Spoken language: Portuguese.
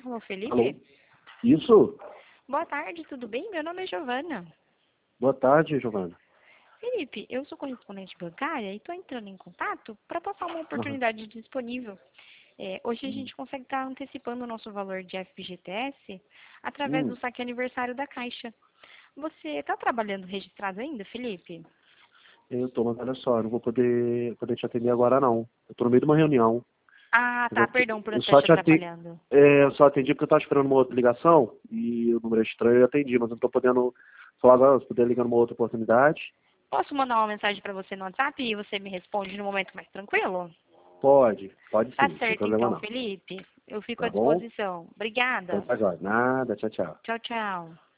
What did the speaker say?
Alô, Alô? Felipe? Isso? Boa tarde, tudo bem? Meu nome é Giovana. Boa tarde, Giovana. Felipe, eu sou correspondente bancária e estou entrando em contato para passar uma Aham. oportunidade disponível. Hoje a gente consegue estar antecipando o nosso valor de FGTS através do Hum, saque aniversário da Caixa. Você está trabalhando registrado ainda, Felipe? eu tô, mas olha só, eu não vou poder te atender agora, não. Eu tô no meio de uma reunião. Ah, tá, perdão por eu Eu estar só te te atendi, atrapalhando. eu só atendi porque eu tava esperando uma outra ligação e o número é estranho eu atendi, mas eu não tô podendo falar agora, se puder ligar numa outra oportunidade. Posso mandar uma mensagem para você no WhatsApp e você me responde no momento mais tranquilo? Pode Tá sim, sem certo problema então, não. Felipe. Eu fico à Tá bom? disposição. Então Obrigada. tá jóia. Nada, tchau, tchau. Tchau, tchau.